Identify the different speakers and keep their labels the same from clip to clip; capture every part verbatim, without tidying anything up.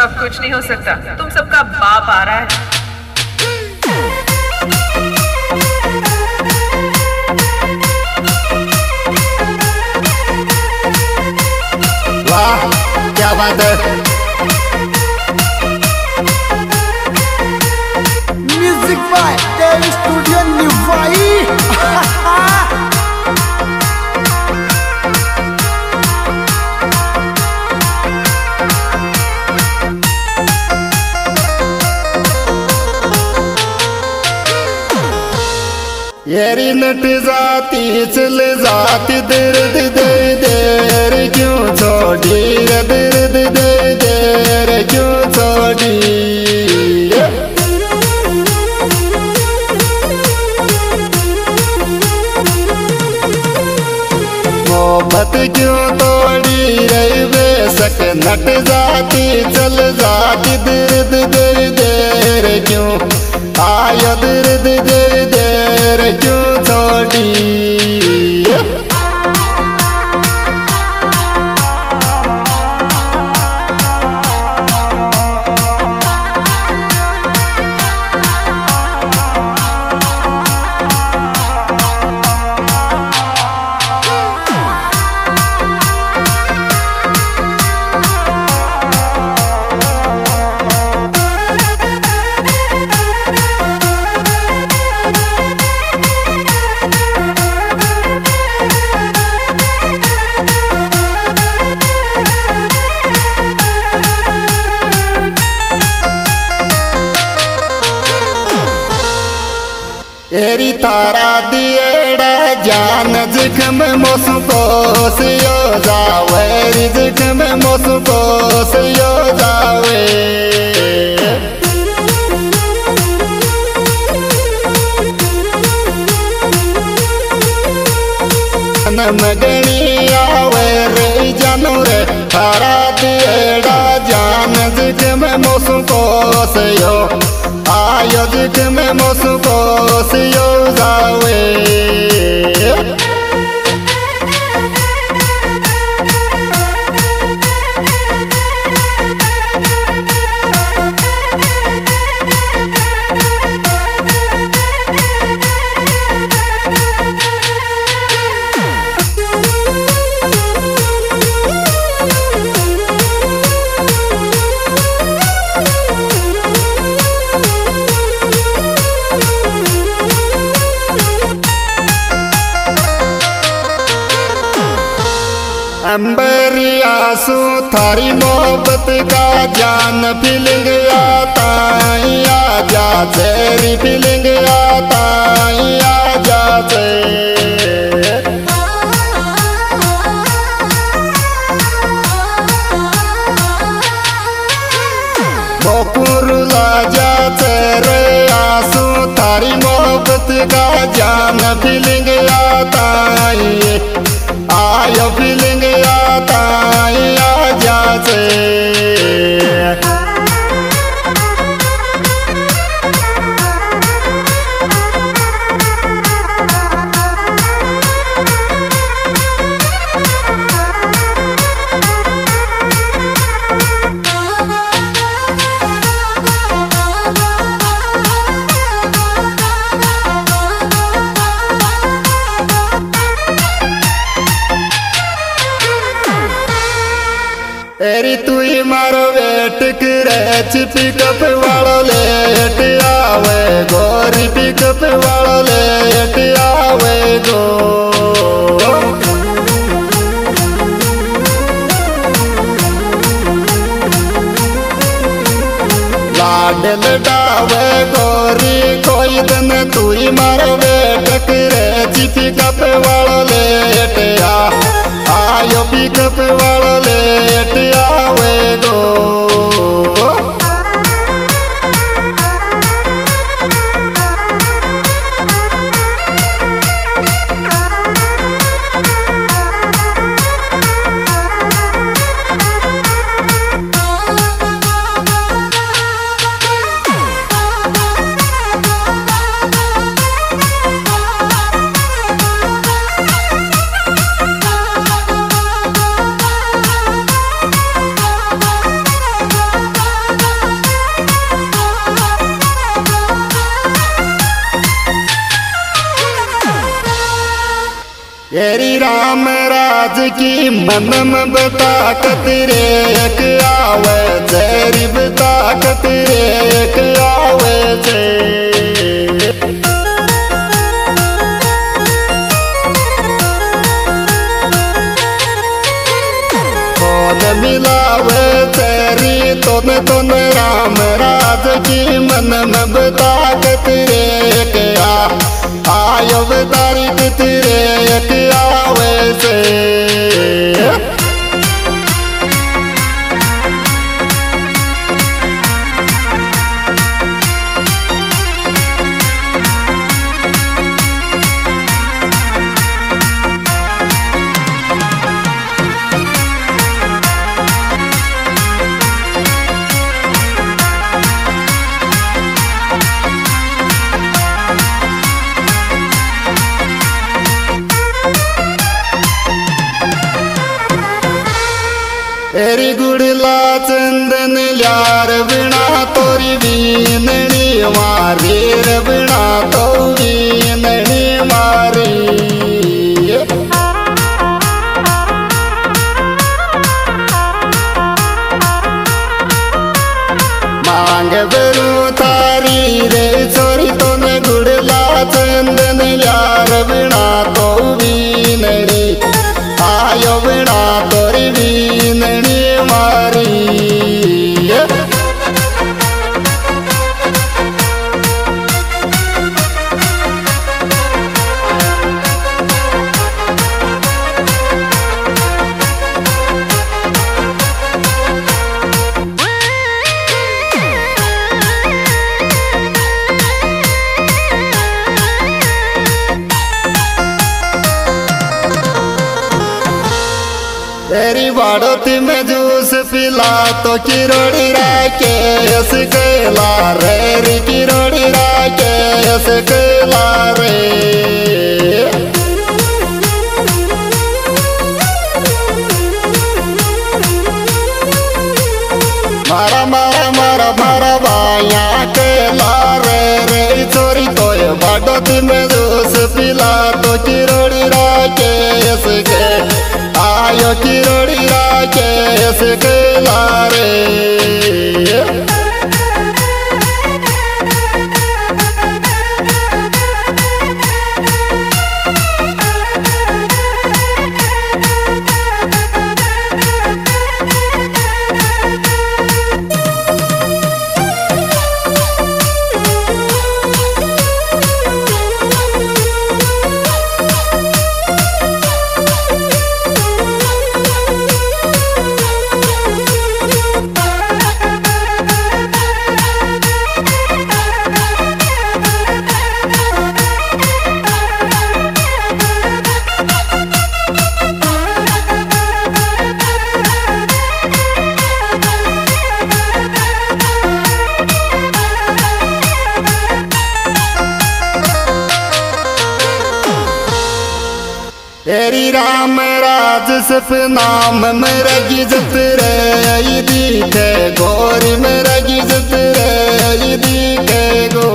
Speaker 1: अब कुछ नहीं हो सकता, तुम सबका बाप आ रहा है।
Speaker 2: वाह क्या बात है।
Speaker 3: Music by Dev studio Niwai.
Speaker 2: येरी नट जाती चल जाती दर्द दे देर क्यों छोड़ी रे दर्द दे देर क्यों छोड़ी। मोहब्बत क्यों तोड़ी रे बेशक नट जाती चल जाती दर्द दे देर क्यों आयो दर्द दे देर क्यों छोड़ी। एरी तारा दिएड़ा जान जिखम मोसको सियो जावे जिखम मोसको सियो जावे। नमगनी आवे रे जानू रे तारा दिएड़ा जान जिखम मोसको सियो आयो जिखम मोसको सियो जावे। अंबरिया सू थारी मोहब्बत का जान फीलिंग आता आ जा तेरी फीलिंग आता आ जा ते। बोकुरुला जा तेरे आंसू थारी मोहब्बत का जान फीलिंग आता आयो फीलिंग आता आ जा से। एरी तुई मारो वेट करे पिकअप वालो लेट आवे गोरी पिकअप वालो लेट आवे गो। लाडल डावे गोरी कोई दिन तुई मारो वेट करे पिकअप वालो लेट आ आयो पिकअप वालो लेट आवे गो। की मन में बताकत रे एक आवे तेरी बताकत रे एक आवे से मिलावे तेरी तोन तोन राम राज की मन में बताकत रे क्या आयो बतारी तेरे क्या वैसे तेरी गुड़ला चंदन यार बिना तोरी बीननी मारी रे बिना तो बीननी मारी मांग बेरू तारी रे छोरी तोने गुड़ला चंदन यार बिना तो बीननी आयो बिना तोरी बीननी मारी तेरी बाड़ोती में जूस पिला तो किरोड़ी राके ऐस केला रे री किरोड़ी राके ऐस केला रे मारा मारा मारा मारा बाया केला रे रे चोरी तो ये बाड़ोती में जूस पिला तो किरोड़ी राके ऐस के आयो किरोड़ी राके ऐसे केला रे तेरी राम राज सपनाम मेरा गिजत रे दिखे गोरी मेरा गिजत रे दिखे गो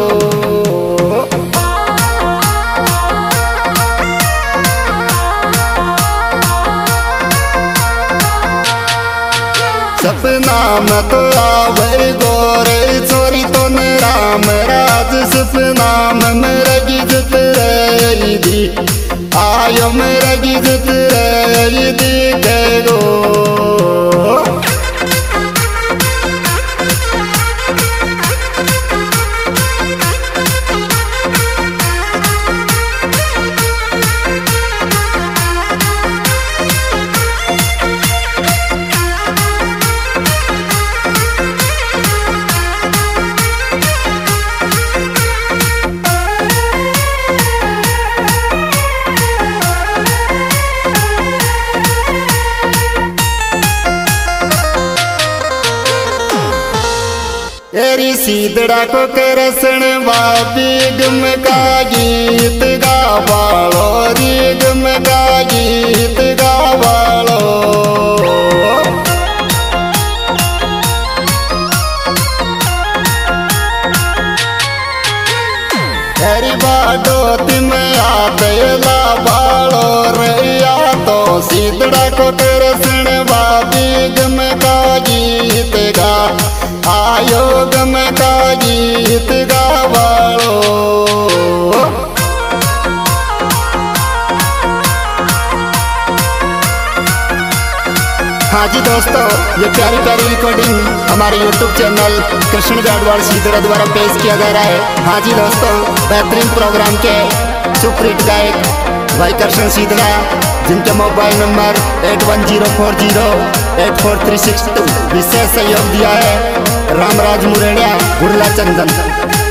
Speaker 2: सपना में तो आवे गोरे छोरी तो न राम राज सपना में मेरा गिजत रे दी आयो मेरा गिजत रे दिखे गो तेरी सीधड़ा को करसन बाबी गम का गीत गावालो री गम का गीत गावालो तेरी बाडो तिम आते ला बालो रे या तो सीधड़ा मुरड़ा को कृष्ण भाभी गम का गीत गा आयो गम का गीत गावालो। हाँ जी दोस्तों, ये प्यारी प्यारी रिकॉर्डिंग हमारे यूट्यूब चैनल कृष्ण जाडवाल सीधरा द्वारा पेश किया जा रहा है। हाँ जी दोस्तों, बेहतरीन प्रोग्राम के सुपरहिट गायक भाई कृष्ण सीधरा, जिनके mobile number eight one zero four zero eight four three six two विशेष सहयोग दिया है रामराज मुरेड़िया गुरला चंदन।